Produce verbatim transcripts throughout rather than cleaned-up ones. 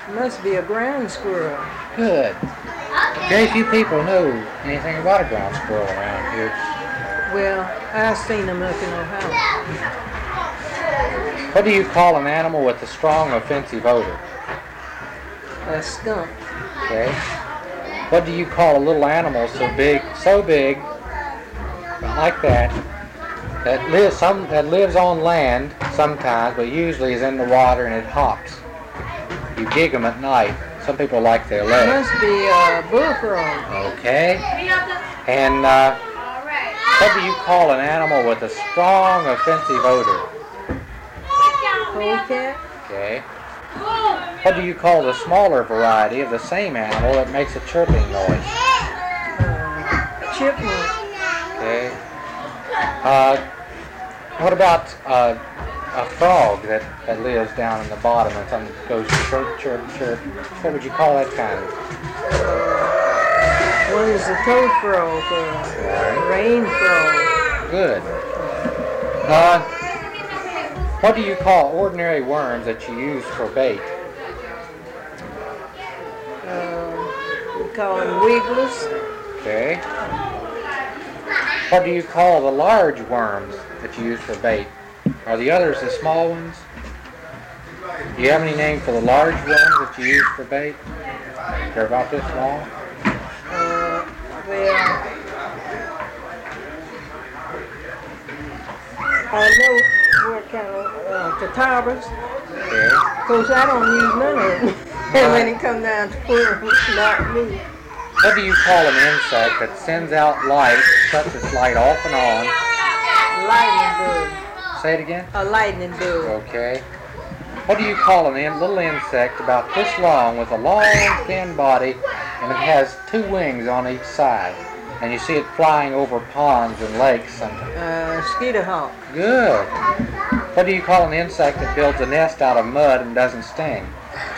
Must be a ground squirrel. Good. Very few people know anything about a ground squirrel around here. Well, I've seen them up in Ohio. What do you call an animal with a strong offensive odor? A skunk. Okay. What do you call a little animal so big, so big, like that, that lives some that lives on land sometimes, but usually is in the water and it hops? You gig them at night. Some people like their It legs. must be a bullfrog. Okay. And uh, what do you call an animal with a strong offensive odor? Polecat. Okay. What do you call the smaller variety of the same animal that makes a chirping noise? Uh, chipmunk. Okay. Uh, what about uh, a frog that, that lives down in the bottom and something goes chirp, chirp, chirp? What would you call that kind of? One is a toad frog, a rain frog. Good. Uh, what do you call ordinary worms that you use for bait? Uh, we call them wigglers. Okay. What do you call the large worms that you use for bait? Are the others the small ones? Do you have any name for the large worms that you use for bait? They're about this long? Uh, well, I know what kind of uh, catawbas. Okay. Of course, I don't use none of them. And when it comes down to worms, not me. What do you call an insect that sends out light, shuts its light off and on? Lightning bug. Say it again? A lightning bug. Okay. What do you call an in, little insect about this long with a long, thin body, and it has two wings on each side? And you see it flying over ponds and lakes sometimes. Uh, skeeter hawk. Good. What do you call an insect that builds a nest out of mud and doesn't sting?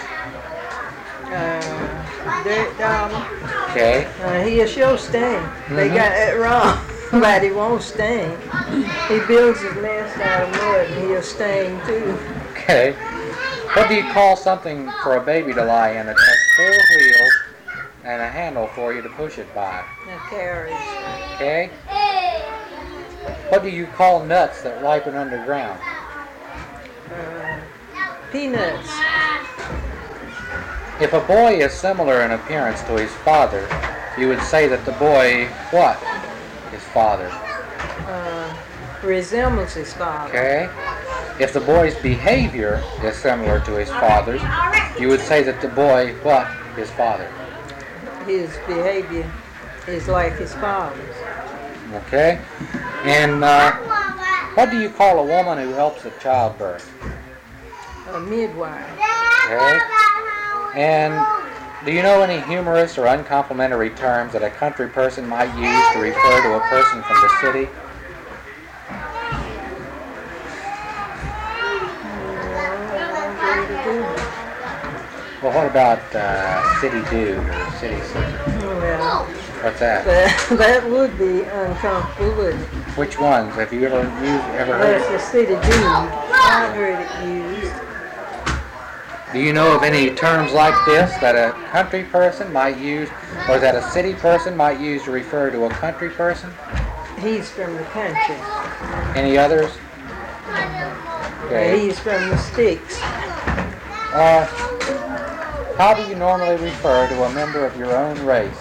Uh, dirt dauber. Okay. Uh, he'll sure sting. Mm-hmm. They got that wrong, but he won't sting. He builds his nest out of mud and he'll sting too. Okay. What do you call something for a baby to lie in that has four wheels and a handle for you to push it by? A carriage. Okay. What do you call nuts that ripen underground? Uh, peanuts. If a boy is similar in appearance to his father, you would say that the boy, what? His father. Uh, resembles his father. Okay. If the boy's behavior is similar to his father's, you would say that the boy, what? His father. His behavior is like his father's. Okay. And uh, what do you call a woman who helps at childbirth? A midwife. Okay. And do you know any humorous or uncomplimentary terms that a country person might use to refer to a person from the city? Well, what about uh, city dude or city sister? Well, What's that? that, that would be uncomfortable, wouldn't it? Which ones? Have you ever used, ever heard That's of? a city dude. I've heard it used. Do you know of any terms like this that a country person might use, or that a city person might use to refer to a country person? He's from the country. Any others? Okay. He's from the sticks. Uh, how do you normally refer to a member of your own race?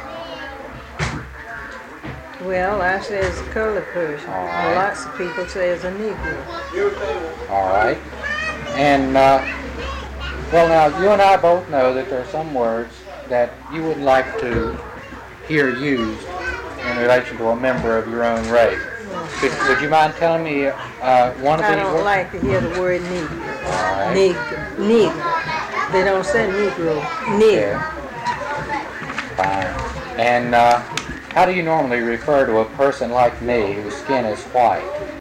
Well, I say it's a colored person. All right. Lots of people say it's a Negro. All right. And, uh, well, now, you and I both know that there are some words that you would like to hear used in relation to a member of your own race. Could, would you mind telling me uh, one of I these don't words? like to hear the word Negro. All right. Negro. Negro. They don't say Negro. Negro. Yeah. Fine. And uh, how do you normally refer to a person like me whose skin is white?